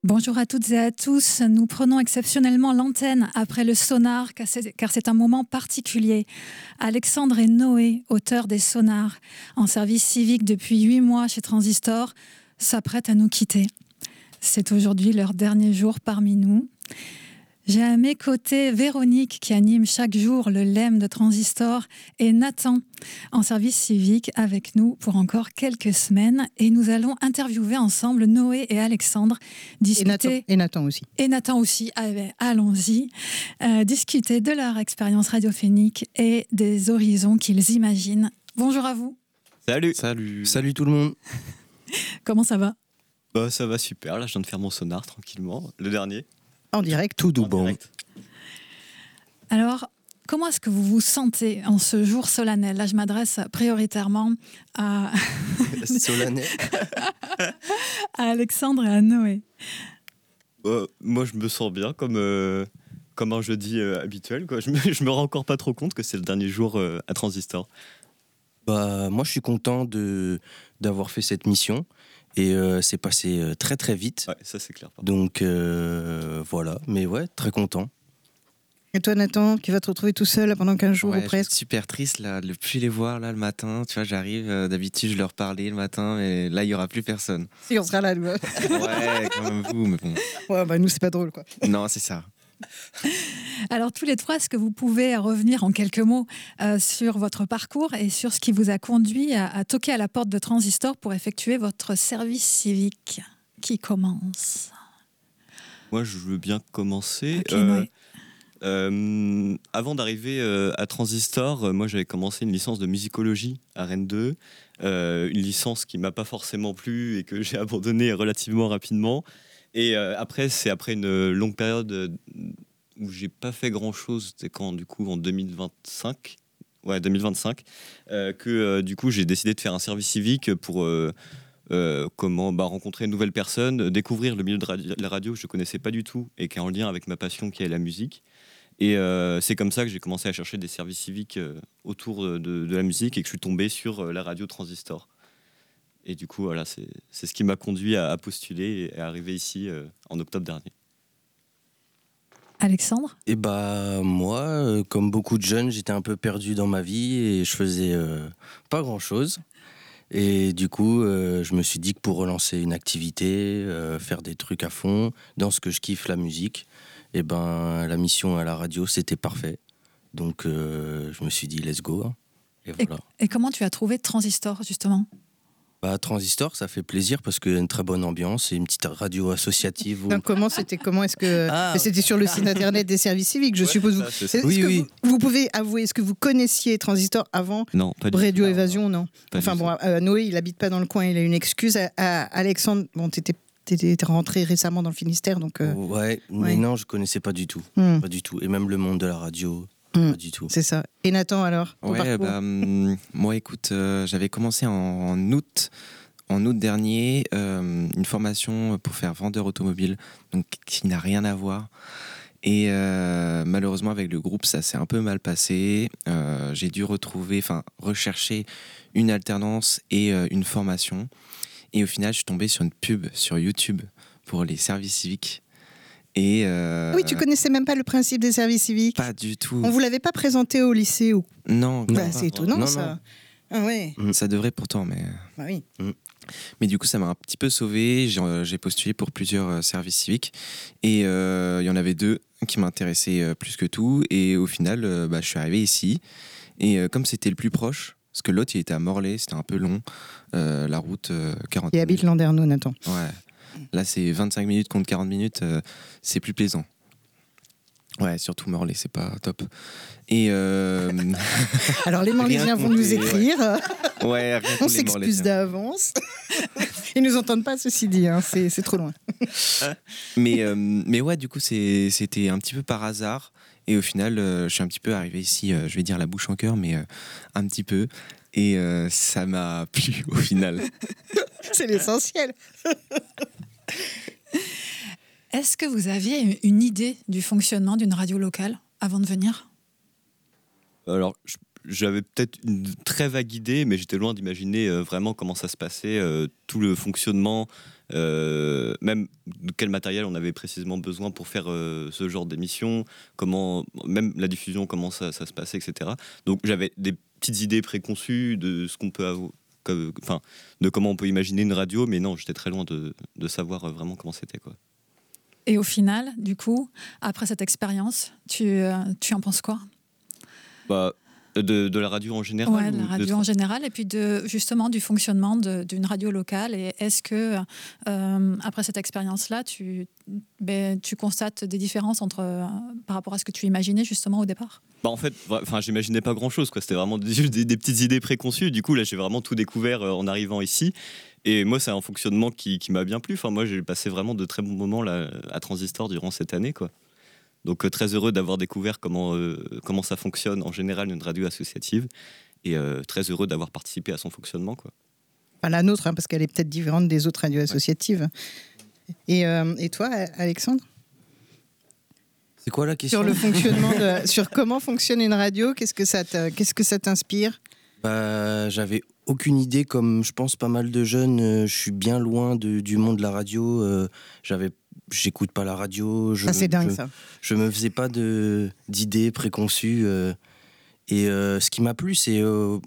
Bonjour à toutes et à tous. Nous prenons exceptionnellement l'antenne après le sonar car c'est un moment particulier. Alexandre et Noé, auteurs des sonars, en service civique depuis 8 mois chez Transistor, s'apprêtent à nous quitter. C'est aujourd'hui leur dernier jour parmi nous. J'ai à mes côtés Véronique qui anime chaque jour le LEM de Transistor et Nathan en service civique avec nous pour encore quelques semaines. Et nous allons interviewer ensemble Noé et Alexandre. Discuter... Et Nathan aussi. Et Nathan aussi. Allons-y. Discuter de leur expérience radiophonique et des horizons qu'ils imaginent. Bonjour à vous. Salut. Salut tout le monde. Comment ça va ? Ça va super. Là, je viens de faire mon sonar tranquillement. Le dernier. En direct, tout doux bon. Alors, comment est-ce que vous vous sentez en ce jour solennel ? Là, je m'adresse prioritairement à... solennel. à Alexandre et à Noé. Moi, je me sens bien comme un jeudi habituel, quoi. Je me rends encore pas trop compte que c'est le dernier jour à Transistor. Moi, je suis content d'avoir fait cette mission. Et c'est passé très très vite. Ouais, ça c'est clair. Donc voilà, mais ouais, très content. Et toi Nathan, qui vas te retrouver tout seul pendant 15 jours ou presque ? Je suis super triste là, de ne plus les voir là le matin. Tu vois, j'arrive, d'habitude je leur parlais le matin, mais là il n'y aura plus personne. Si, on sera là, nous. Ouais, quand même vous, mais bon. Ouais, nous c'est pas drôle quoi. Non, c'est ça. Alors tous les trois, est-ce que vous pouvez revenir en quelques mots sur votre parcours et sur ce qui vous a conduit à toquer à la porte de Transistor pour effectuer votre service civique ? Qui commence ? Moi, je veux bien commencer. Okay, avant d'arriver à Transistor, moi j'avais commencé une licence de musicologie à Rennes 2, une licence qui m'a pas forcément plu et que j'ai abandonnée relativement rapidement. Et après une longue période où j'ai pas fait grand chose, c'était quand du coup en 2025, que du coup j'ai décidé de faire un service civique pour rencontrer une nouvelle personne, découvrir le milieu de la radio que je connaissais pas du tout et qui est en lien avec ma passion qui est la musique. Et c'est comme ça que j'ai commencé à chercher des services civiques autour de la musique et que je suis tombé sur la radio Transistor. Et du coup, voilà, c'est ce qui m'a conduit à postuler et à arriver ici en octobre dernier. Alexandre ? Et moi, comme beaucoup de jeunes, j'étais un peu perdu dans ma vie et je faisais pas grand-chose. Et du coup, je me suis dit que pour relancer une activité, faire des trucs à fond, dans ce que je kiffe, la musique, la mission à la radio, c'était parfait. Donc, je me suis dit, let's go. Et voilà. Et comment tu as trouvé Transistor, justement ? Transistor, ça fait plaisir parce qu'il y a une très bonne ambiance et une petite radio associative. Non, comment est-ce que c'était sur le site internet des services civiques, je suppose. Oui. Vous pouvez avouer, est-ce que vous connaissiez Transistor avant ? Non, pas du tout. Radio Évasion, non. Enfin Noé, il habite pas dans le coin, il a une excuse. Alexandre, t'étais rentré récemment dans le Finistère, donc. Mais non, je connaissais pas du tout, pas du tout. Et même le monde de la radio. Pas du tout. C'est ça. Et Nathan, alors, ton parcours ? Moi, écoute, j'avais commencé en août dernier une formation pour faire vendeur automobile, donc qui n'a rien à voir. Et malheureusement, avec le groupe, ça s'est un peu mal passé. J'ai dû rechercher une alternance et une formation. Et au final, je suis tombé sur une pub sur YouTube pour les services civiques. Et oui, tu connaissais même pas le principe des services civiques ? Pas du tout. On vous l'avait pas présenté au lycée ou... Non. C'est étonnant, ça. Ah ouais. Ça devrait pourtant, mais... oui. Mais du coup, ça m'a un petit peu sauvé. J'ai postulé pour plusieurs services civiques. Et il y en avait 2 qui m'intéressaient plus que tout. Et au final, je suis arrivé ici. Et comme c'était le plus proche, parce que l'autre, il était à Morlaix, c'était un peu long, la route 40 minutes. Il habite Landerneau, Nathan. Ouais. Là, c'est 25 minutes contre 40 minutes, c'est plus plaisant. Ouais, surtout Morlaix, c'est pas top. Et alors, les Morlaisiens vont nous écrire. Ouais, on s'excuse d'avance. Ils nous entendent pas, ceci dit, hein. C'est trop loin. mais ouais, du coup, c'était un petit peu par hasard. Et au final, je suis un petit peu arrivé ici, je vais dire la bouche en cœur, mais un petit peu. Et ça m'a plu au final. C'est l'essentiel. Est-ce que vous aviez une idée du fonctionnement d'une radio locale avant de venir ? Alors, j'avais peut-être une très vague idée, mais j'étais loin d'imaginer vraiment comment ça se passait, tout le fonctionnement, même de quel matériel on avait précisément besoin pour faire ce genre d'émission, comment, même la diffusion, comment ça se passait, etc. Donc j'avais des petites idées préconçues de ce qu'on peut avoir, enfin, de comment on peut imaginer une radio, mais non, j'étais très loin de savoir vraiment comment c'était, quoi. Et au final, du coup, après cette expérience, tu en penses quoi? Bah, de la radio en général. Ouais, de la radio en général, et puis justement du fonctionnement d'une radio locale. Et est-ce que, après cette expérience-là, tu constates des différences par rapport à ce que tu imaginais justement au départ? Bah en fait, j'imaginais pas grand-chose, quoi. C'était vraiment des petites idées préconçues. Du coup, là, j'ai vraiment tout découvert en arrivant ici. Et moi, c'est un fonctionnement qui m'a bien plu. Enfin, moi, j'ai passé vraiment de très bons moments là, à Transistor durant cette année, quoi. Donc très heureux d'avoir découvert comment ça fonctionne en général une radio associative, et très heureux d'avoir participé à son fonctionnement, quoi. Pas la nôtre, hein, parce qu'elle est peut-être différente des autres radios associatives. Ouais. Et toi, Alexandre? C'est quoi la question? Sur le fonctionnement, sur comment fonctionne une radio, qu'est-ce que ça t'inspire? Bah, j'avais aucune idée, comme je pense pas mal de jeunes. Je suis bien loin du monde de la radio. J'écoute pas la radio. C'est dingue, ça. Je me faisais pas d'idées préconçues. Et ce qui m'a plu, c'est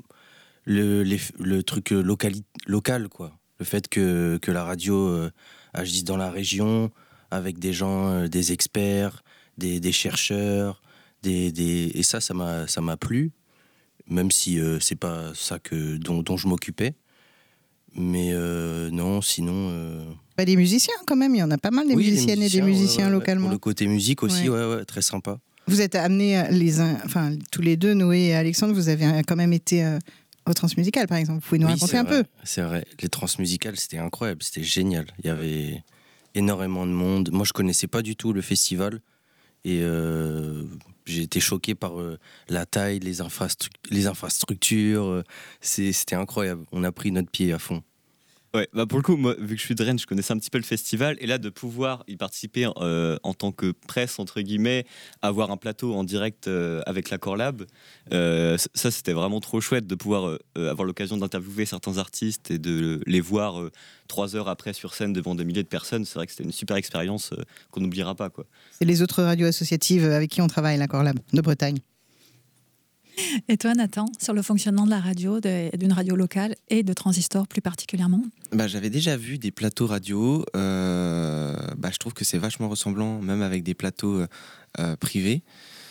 le truc local, quoi. Le fait que la radio agisse dans la région, avec des gens, des experts, des chercheurs, et ça m'a plu, même si c'est pas ça dont je m'occupais. Mais non, sinon... Les musiciens, quand même, il y en a pas mal, des musiciennes et des musiciens localement. Pour le côté musique aussi, ouais, très sympa. Vous êtes amenés, tous les deux, Noé et Alexandre, vous avez quand même été au Transmusical, par exemple. Vous pouvez nous raconter un peu? C'est vrai, les Transmusicales, c'était incroyable, c'était génial. Il y avait énormément de monde. Moi, je connaissais pas du tout le festival. Et j'ai été choqué par la taille, les infrastructures. C'était incroyable. On a pris notre pied à fond. Ouais, bah pour le coup, moi, vu que je suis de Rennes, je connaissais un petit peu le festival. Et là, de pouvoir y participer en tant que presse, entre guillemets, avoir un plateau en direct avec l'Accord Lab, ça, c'était vraiment trop chouette de pouvoir avoir l'occasion d'interviewer certains artistes et de les voir 3 heures après sur scène devant des milliers de personnes. C'est vrai que c'était une super expérience qu'on n'oubliera pas, quoi. C'est les autres radios associatives avec qui on travaille, l'Accord Lab de Bretagne. Et toi, Nathan, sur le fonctionnement de la radio, d'une radio locale et de Transistor plus particulièrement? J'avais déjà vu des plateaux radio. Je trouve que c'est vachement ressemblant, même avec des plateaux privés.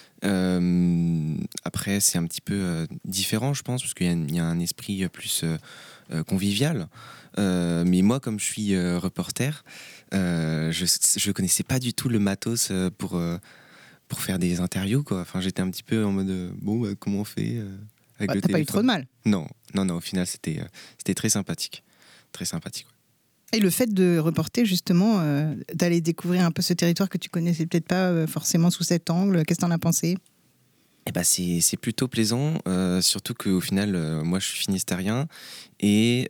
Après, c'est un petit peu différent, je pense, parce qu'il y a un esprit plus convivial. Mais moi, comme je suis reporter, je connaissais pas du tout le matos pour faire des interviews, quoi. Enfin, j'étais un petit peu en mode comment on fait avec le téléphone. T'as pas eu trop de mal? Non, au final, c'était très sympathique. Très sympathique. Ouais. Et le fait de reporter, justement, d'aller découvrir un peu ce territoire que tu connaissais peut-être pas forcément sous cet angle, qu'est-ce que t'en as pensé? C'est plutôt plaisant, surtout qu'au final, moi je suis finistérien et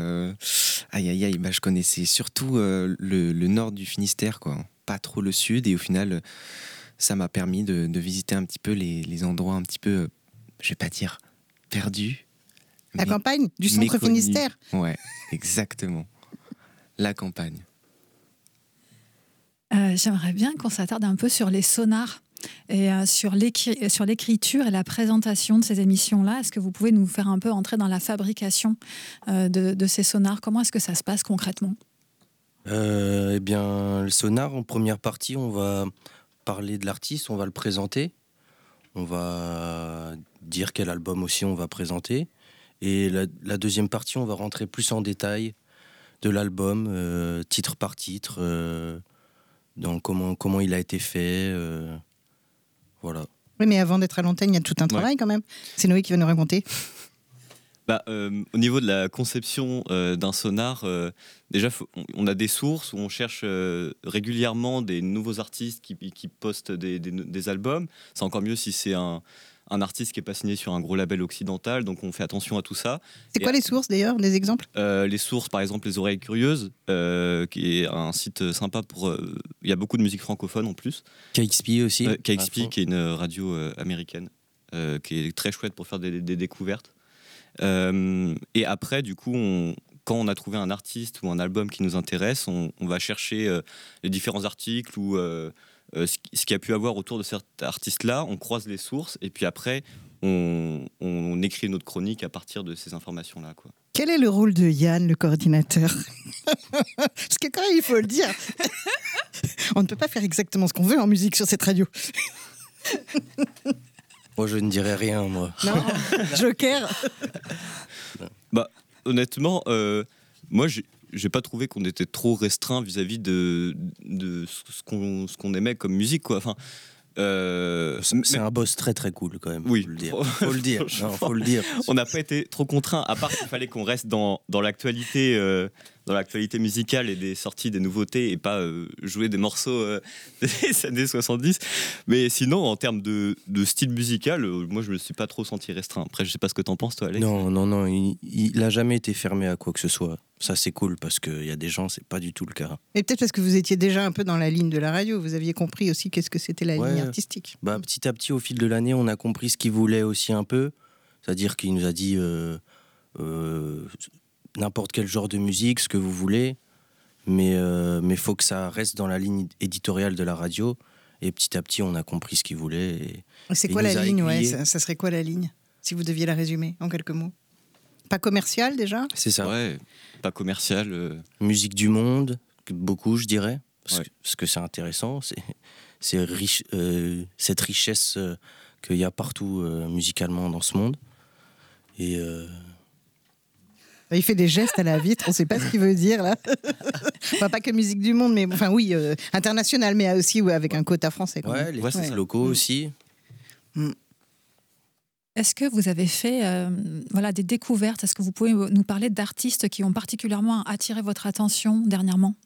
je connaissais surtout le nord du Finistère, quoi, pas trop le sud, et au final, ça m'a permis de visiter un petit peu les endroits un petit peu, je vais pas dire perdus. La campagne du centre Finistère. Ouais, exactement. La campagne. J'aimerais bien qu'on s'attarde un peu sur les sonars et sur l'écriture et la présentation de ces émissions-là. Est-ce que vous pouvez nous faire un peu entrer dans la fabrication de ces sonars? Comment est-ce que ça se passe concrètement? Le sonar, en première partie, on va parler de l'artiste, on va le présenter. On va dire quel album aussi on va présenter. Et la deuxième partie, on va rentrer plus en détail de l'album, titre par titre, dans comment il a été fait. Voilà. Oui, mais avant d'être à l'antenne, il y a tout un travail quand même. C'est Noé qui va nous raconter. Au niveau de la conception d'un sonar, déjà, on a des sources où on cherche régulièrement des nouveaux artistes qui postent des albums. C'est encore mieux si c'est un artiste qui n'est pas signé sur un gros label occidental, donc on fait attention à tout ça. C'est quoi les sources d'ailleurs, des exemples? Les sources, par exemple, Les Oreilles Curieuses, qui est un site sympa pour... Il y a beaucoup de musique francophone en plus. KXP aussi. KXP, qui est une radio américaine. qui est très chouette pour faire des découvertes. Et après, du coup, quand on a trouvé un artiste ou un album qui nous intéresse, on va chercher les différents articles ou ce qu'il y a pu avoir autour de cet artiste-là, on croise les sources et puis après, on écrit notre chronique à partir de ces informations-là, quoi. Quel est le rôle de Yann, le coordinateur ? Parce que quand même, il faut le dire, on ne peut pas faire exactement ce qu'on veut en musique sur cette radio. Moi, je ne dirais rien, moi. Non, Joker. Bah, honnêtement, moi, j'ai pas trouvé qu'on était trop restreint vis-à-vis de ce qu'on aimait comme musique, quoi. Enfin, c'est un boss très très cool quand même. Oui, faut le dire. Non, faut le dire. On n'a pas été trop contraints, à part qu'il fallait qu'on reste dans l'actualité, musicale et des sorties, des nouveautés, et pas jouer des morceaux des années 70. Mais sinon, en termes de style musical, moi je me suis pas trop senti restreint. Après, je sais pas ce que t'en penses, toi, Alex. Non, il a jamais été fermé à quoi que ce soit. Ça, c'est cool parce qu'il y a des gens, c'est pas du tout le cas. Et peut-être parce que vous étiez déjà un peu dans la ligne de la radio, vous aviez compris aussi qu'est-ce que c'était la ligne artistique. Bah, petit à petit, au fil de l'année, on a compris ce qu'il voulait aussi un peu. C'est-à-dire qu'il nous a dit n'importe quel genre de musique, ce que vous voulez, mais faut que ça reste dans la ligne éditoriale de la radio. Et petit à petit, on a compris ce qu'il voulait. Et c'est quoi la ligne, ça serait quoi la ligne, si vous deviez la résumer en quelques mots? Pas commercial déjà? C'est ça. Ouais, pas commercial. Musique du monde, beaucoup, je dirais. Parce que c'est intéressant. C'est riche, cette richesse qu'il y a partout musicalement dans ce monde. Et il fait des gestes à la vitre, on ne sait pas ce qu'il veut dire là. Enfin, pas que musique du monde, mais enfin oui, international, mais aussi avec un quota français. Quand même. Les locaux aussi. Est-ce que vous avez fait des découvertes? Est-ce que vous pouvez nous parler d'artistes qui ont particulièrement attiré votre attention dernièrement?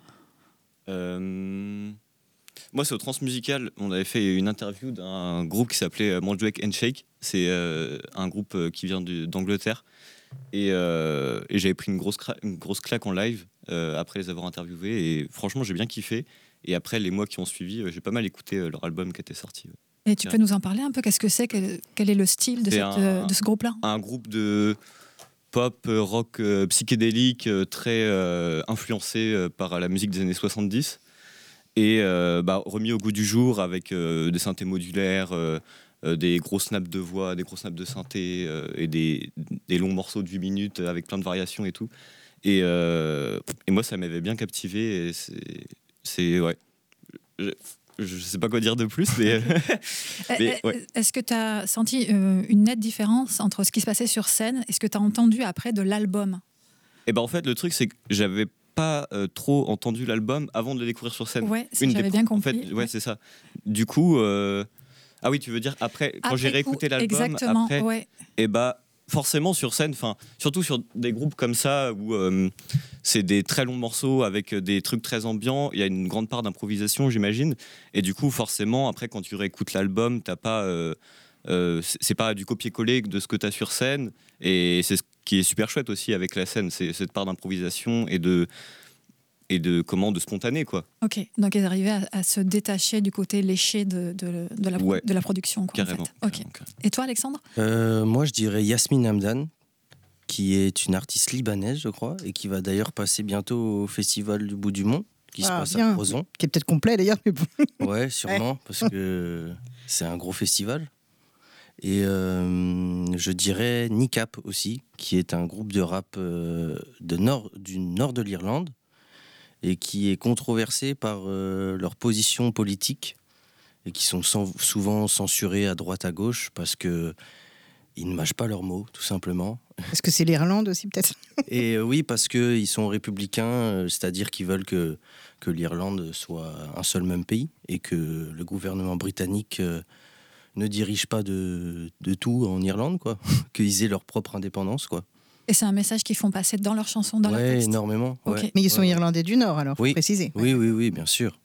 Moi, c'est au Transmusical. On avait fait une interview d'un groupe qui s'appelait Manjouek and Shake. C'est un groupe qui vient d'Angleterre. Et j'avais pris une grosse claque en live après les avoir interviewés. Et franchement, j'ai bien kiffé. Et après, les mois qui ont suivi, j'ai pas mal écouté leur album qui était sorti. Et tu peux nous en parler un peu? Qu'est-ce que c'est? Quel est le style de ce groupe-là? Un groupe de pop, rock psychédélique, très influencé par la musique des années 70. Et remis au goût du jour avec des synthés modulaires, des gros snaps de voix, des gros snaps de synthé et des longs morceaux de 8 minutes avec plein de variations et tout. Et moi, ça m'avait bien captivé. Et c'est ouais. Je sais pas quoi dire de plus, mais Est-ce que tu as senti une nette différence entre ce qui se passait sur scène et ce que tu as entendu après de l'album? En fait, le truc, c'est que j'avais pas trop entendu l'album avant de le découvrir sur scène. Ouais, j'avais bien compris. En fait, c'est ça. Du coup, ah oui, tu veux dire après quand j'ai réécouté l'album, exactement, après, ouais. Forcément sur scène, surtout sur des groupes comme ça où c'est des très longs morceaux avec des trucs très ambiants, il y a une grande part d'improvisation, j'imagine. Et du coup, forcément, après, quand tu réécoutes l'album, t'as pas, c'est pas du copier-coller de ce que tu as sur scène. Et c'est ce qui est super chouette aussi avec la scène, c'est cette part d'improvisation et de spontané, quoi. Ok, donc ils arrivaient à se détacher du côté léché de la production, quoi, carrément, en fait. Ok. Et toi, Alexandre? Moi, je dirais Yasmine Hamdan, qui est une artiste libanaise, je crois, et qui va d'ailleurs passer bientôt au Festival du Bout du Monde, qui se passe à Crozon. Qui est peut-être complet d'ailleurs, mais bon. Ouais, sûrement, parce que c'est un gros festival. Et je dirais Nicap aussi, qui est un groupe de rap du nord de l'Irlande, et qui est controversé par leur position politique et qui sont souvent censurés à droite à gauche parce que ils ne mâchent pas leurs mots, tout simplement. Est-ce que c'est l'Irlande aussi, peut-être? Et oui, parce qu'ils sont républicains, c'est-à-dire qu'ils veulent que l'Irlande soit un seul même pays et que le gouvernement britannique ne dirige pas de tout en Irlande, quoi. Qu'ils aient leur propre indépendance, quoi. Et c'est un message qu'ils font passer dans leurs chansons, dans leurs textes. Énormément. Okay. Mais ils sont irlandais du Nord, alors, faut préciser. Oui, bien sûr.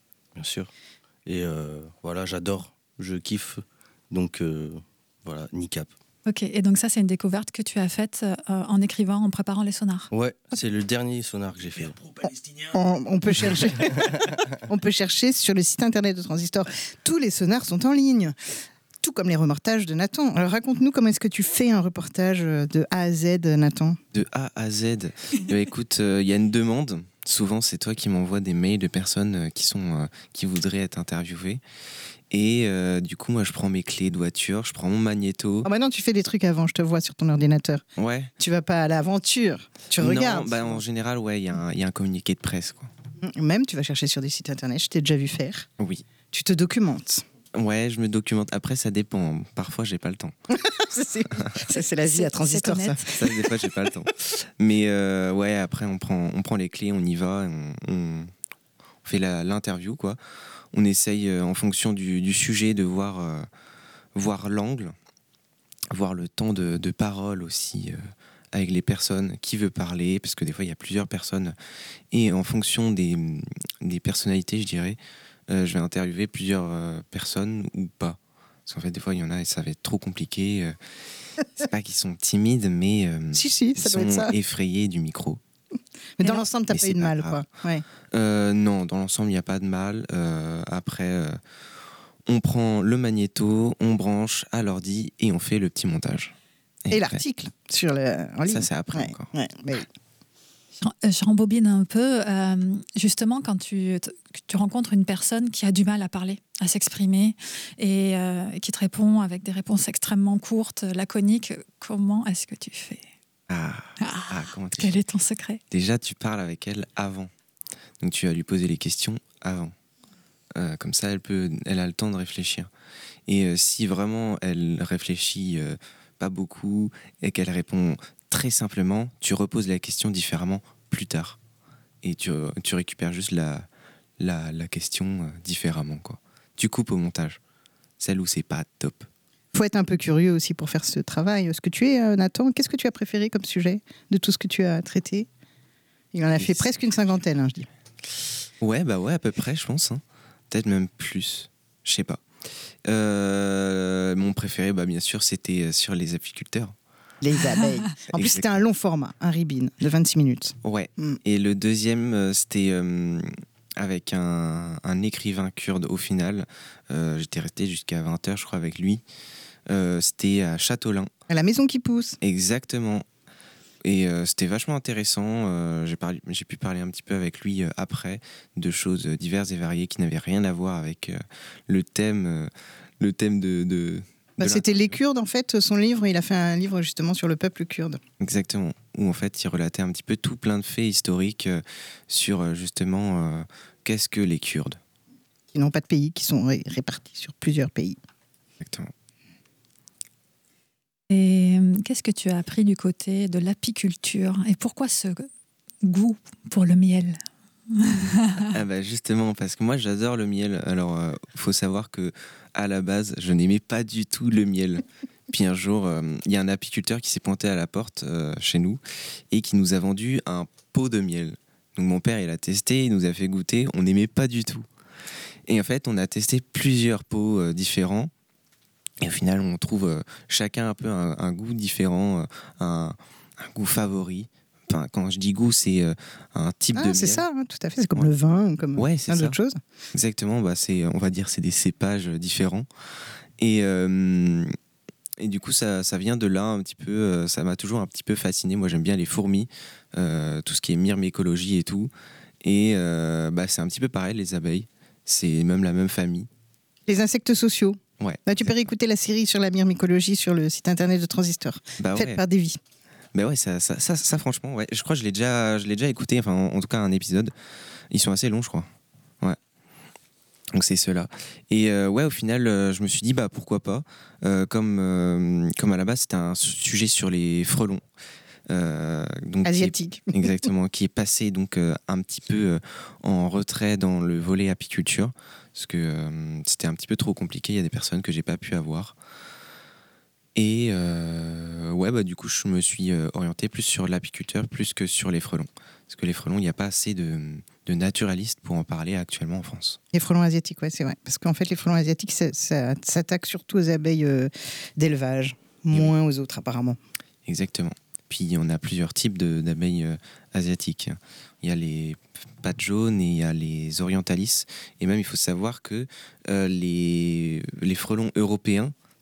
Et voilà, j'adore, je kiffe. Donc voilà, Nicap. Ok, et donc ça, c'est une découverte que tu as faite en écrivant, en préparant les sonars. Ouais, c'est le dernier sonar que j'ai fait. On peut chercher. On peut chercher sur le site internet de Transistor. Tous les sonars sont en ligne. tout comme les reportages de Nathan. Alors raconte-nous comment est-ce que tu fais un reportage de A à Z, Nathan. De A à Z. Écoute, il y a une demande. Souvent, c'est toi qui m'envoies des mails de personnes qui voudraient être interviewées. Et du coup, moi, je prends mes clés de voiture, je prends mon magnéto. Ah maintenant, tu fais des trucs avant, je te vois sur ton ordinateur. Ouais. Tu vas pas à l'aventure, tu regardes. Non, en général, ouais, il y a un communiqué de presse, quoi. Même, tu vas chercher sur des sites internet, je t'ai déjà vu faire. Oui. Tu te documentes. Ouais, je me documente. Après, ça dépend. Parfois, j'ai pas le temps. c'est la vie à Transistor, ça. Ça, des fois, j'ai pas le temps. Mais ouais, après, on prend les clés, on y va, on fait l'interview, quoi. On essaye, en fonction du sujet, de voir l'angle, voir le temps de parole aussi avec les personnes, qui veut parler, parce que des fois, il y a plusieurs personnes. Et en fonction des personnalités, je dirais, je vais interviewer plusieurs personnes ou pas. Parce qu'en fait, des fois, il y en a et ça va être trop compliqué. C'est pas qu'ils sont timides, mais si, ça doit être ça. Ils sont effrayés du micro. Mais dans l'ensemble, t'as pas eu de mal, quoi. Ouais. Non, dans l'ensemble, il n'y a pas de mal. Après, on prend le magnéto, on branche à l'ordi et on fait le petit montage. Et l'article en ligne. Ça, c'est après encore. Ouais, mais... Je rembobine un peu. Justement, quand tu rencontres une personne qui a du mal à parler, à s'exprimer et qui te répond avec des réponses extrêmement courtes, laconiques, comment est-ce que tu fais ? Comment tu Quel fais ? est ton secret ? Déjà, tu parles avec elle avant. Donc, tu vas lui poser les questions avant. Comme ça, elle a le temps de réfléchir. Et si vraiment elle réfléchit pas beaucoup et qu'elle répond très simplement, tu reposes la question différemment plus tard. Et tu récupères juste la question différemment, quoi. Tu coupes au montage. Celle où c'est pas top. Faut être un peu curieux aussi pour faire ce travail. Ce que tu es, Nathan, qu'est-ce que tu as préféré comme sujet de tout ce que tu as traité ? Il en a fait presque une cinquantaine, je dis. Ouais, à peu près, je pense. Hein. Peut-être même plus. Je sais pas. Mon préféré, bien sûr, c'était sur les apiculteurs. Les abeilles. En plus, c'était un long format, un ribine de 26 minutes. Ouais. Et le deuxième, c'était avec un écrivain kurde au final. J'étais resté jusqu'à 20h, je crois, avec lui. C'était à Châteaulin. À la maison qui pousse. Exactement. Et c'était vachement intéressant. J'ai pu parler un petit peu avec lui après de choses diverses et variées qui n'avaient rien à voir avec le thème de c'était les Kurdes, en fait, son livre. Il a fait un livre justement sur le peuple kurde. Exactement. Où en fait, il relatait un petit peu tout plein de faits historiques sur justement qu'est-ce que les Kurdes. Qui n'ont pas de pays, qui sont répartis sur plusieurs pays. Exactement. Et qu'est-ce que tu as appris du côté de l'apiculture ? Et pourquoi ce goût pour le miel ? Justement, parce que moi j'adore le miel. Alors, faut savoir que à la base, je n'aimais pas du tout le miel. Puis un jour, il y a un apiculteur qui s'est pointé à la porte chez nous et qui nous a vendu un pot de miel. Donc mon père, il a testé, il nous a fait goûter. On n'aimait pas du tout. Et en fait, on a testé plusieurs pots différents. Et au final, on trouve chacun un peu un goût différent, un goût favori. Enfin, quand je dis goût, c'est un type de miel. C'est ça, tout à fait. C'est comme le vin, comme plein d'autres choses. Exactement. On va dire c'est des cépages différents. Et du coup, ça vient de là un petit peu. Ça m'a toujours un petit peu fasciné. Moi, j'aime bien les fourmis, tout ce qui est myrmécologie et tout. Et c'est un petit peu pareil, les abeilles. C'est même la même famille. Les insectes sociaux. Ouais. Tu peux réécouter la série sur la myrmécologie sur le site internet de Transistor, faite par Davy. Ouais, ça franchement, ouais. Je crois que je l'ai déjà écouté, enfin en tout cas un épisode. Ils sont assez longs, je crois. Ouais. Donc c'est ceux-là. Et au final, je me suis dit pourquoi pas. Comme à la base, c'était un sujet sur les frelons. Donc asiatique. Exactement, qui est passé donc un petit peu en retrait dans le volet apiculture, parce que c'était un petit peu trop compliqué. Il y a des personnes que j'ai pas pu avoir. Et du coup, je me suis orienté plus sur l'apiculteur plus que sur les frelons, parce que les frelons, il n'y a pas assez de naturalistes pour en parler actuellement en France. Les frelons asiatiques, ouais, c'est vrai, parce qu'en fait, les frelons asiatiques, ça s'attaque surtout aux abeilles d'élevage, moins aux autres apparemment. Exactement. Puis on a plusieurs types d'abeilles asiatiques. Il y a les pattes jaunes et il y a les orientalis. Et même, il faut savoir que les frelons européens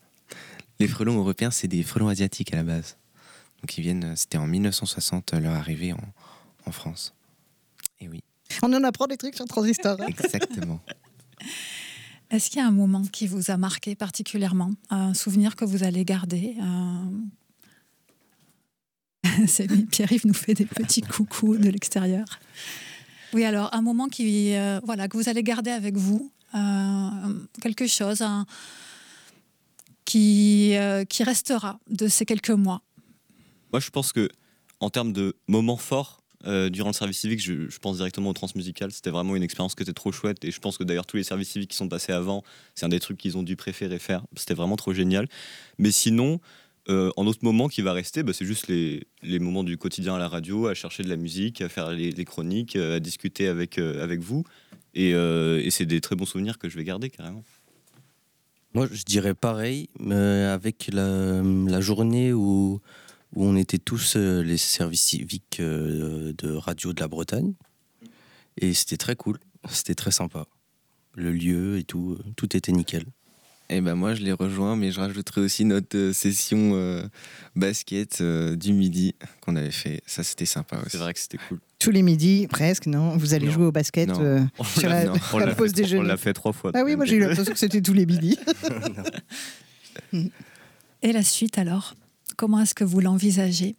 Les frelons européens, c'est des frelons asiatiques à la base. Donc ils viennent, c'était en 1960 leur arrivée en France. Et oui. On en apprend des trucs sur Transistor. Hein. Exactement. Est-ce qu'il y a un moment qui vous a marqué particulièrement, un souvenir que vous allez garder Pierre-Yves nous fait des petits coucous de l'extérieur. Oui, alors un moment que vous allez garder avec vous, quelque chose qui restera de ces quelques mois. Moi, je pense que en termes de moments forts durant le service civique, je pense directement au Transmusical. C'était vraiment une expérience qui était trop chouette. Et je pense que d'ailleurs, tous les services civiques qui sont passés avant, c'est un des trucs qu'ils ont dû préférer faire. C'était vraiment trop génial. Mais sinon, en autre moment qui va rester, c'est juste les moments du quotidien à la radio, à chercher de la musique, à faire les chroniques, à discuter avec vous. Et c'est des très bons souvenirs que je vais garder carrément. Moi, je dirais pareil, mais avec la journée où on était tous les services civiques de radio de la Bretagne. Et c'était très cool, c'était très sympa. Le lieu et tout était nickel. Et ben moi, je les rejoins, mais je rajouterai aussi notre session basket du midi qu'on avait fait. Ça, c'était sympa aussi. C'est vrai que c'était cool. Tous les midis, presque, non? Vous allez jouer au basket sur la pause déjeuner. On l'a fait 3 fois. Ah oui, moi j'ai eu l'impression que c'était tous les midis. Et la suite alors? Comment est-ce que vous l'envisagez?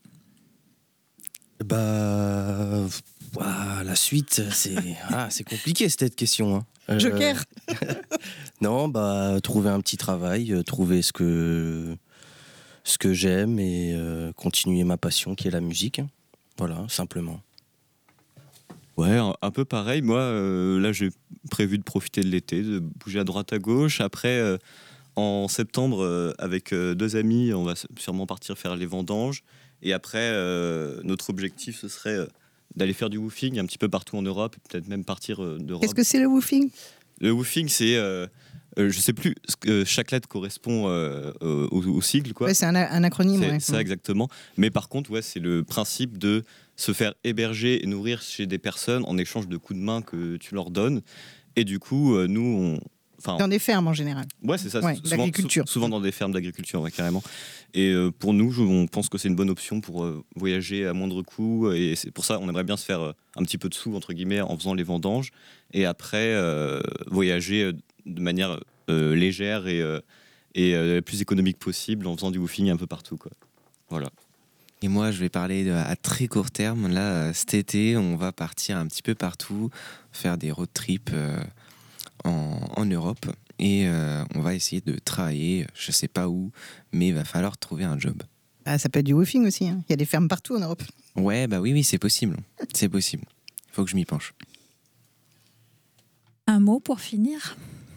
La suite, c'est compliqué cette question. Hein. Joker. Non, trouver un petit travail, trouver ce que j'aime et continuer ma passion qui est la musique. Voilà, simplement. Ouais, un peu pareil. Moi, là, j'ai prévu de profiter de l'été, de bouger à droite à gauche. Après, en septembre, avec 2 amis, on va sûrement partir faire les vendanges. Et après, notre objectif, ce serait d'aller faire du woofing un petit peu partout en Europe, peut-être même partir d'Europe. Qu'est-ce que c'est le woofing? Le woofing, c'est, je sais plus, chaque lettre correspond au sigle, quoi. Ouais, c'est un acronyme. C'est ouais. ça exactement. Mais par contre, ouais, c'est le principe de se faire héberger et nourrir chez des personnes en échange de coups de main que tu leur donnes. Et du coup, nous, dans des fermes en général. Ouais, c'est ça. Ouais, souvent, d'agriculture. Souvent dans des fermes d'agriculture, ouais, carrément. Et pour nous, on pense que c'est une bonne option pour voyager à moindre coût. Et c'est pour ça qu'on aimerait bien se faire un petit peu de sous, entre guillemets, en faisant les vendanges. Et après, voyager de manière légère et la plus économique possible en faisant du woofing un peu partout, quoi. Voilà. Et moi, je vais parler à très court terme. Là, cet été, on va partir un petit peu partout, faire des road trips en Europe. Et on va essayer de travailler, je sais pas où, mais il va falloir trouver un job. Ah, ça peut être du woofing aussi. Hein. Il y a des fermes partout en Europe. Ouais, oui, c'est possible. C'est possible. Il faut que je m'y penche. Un mot pour finir?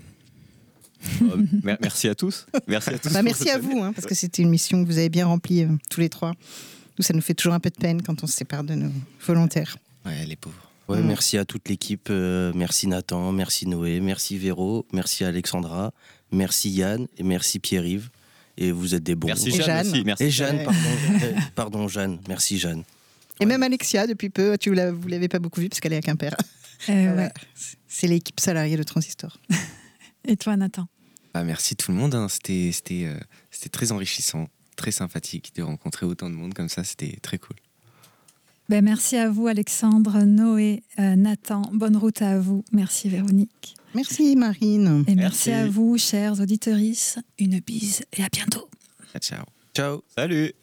Merci à tous. Merci à tous. Merci à vous, parce que c'était une mission que vous avez bien remplie tous les 3. Nous, ça nous fait toujours un peu de peine quand on se sépare de nos volontaires. Ouais, les pauvres. Ouais, merci à toute l'équipe. Merci Nathan, merci Noé, merci Véro, merci Alexandra, merci Yann et merci Pierre-Yves. Et vous êtes des bons. Merci Et Jeanne. Jeanne. Merci. Et Jeanne, pardon Jeanne. Merci Jeanne. Et même Alexia, depuis peu, vous l'avez pas beaucoup vue parce qu'elle est à Quimper. Ouais. C'est l'équipe salariée de Transistor. Et toi, Nathan? Merci tout le monde. Hein. C'était très enrichissant, très sympathique de rencontrer autant de monde comme ça. C'était très cool. Merci à vous, Alexandre, Noé, Nathan. Bonne route à vous. Merci, Véronique. Merci, Marine. Et merci à vous, chers auditrices. Une bise et à bientôt. Ciao. Ciao. Salut.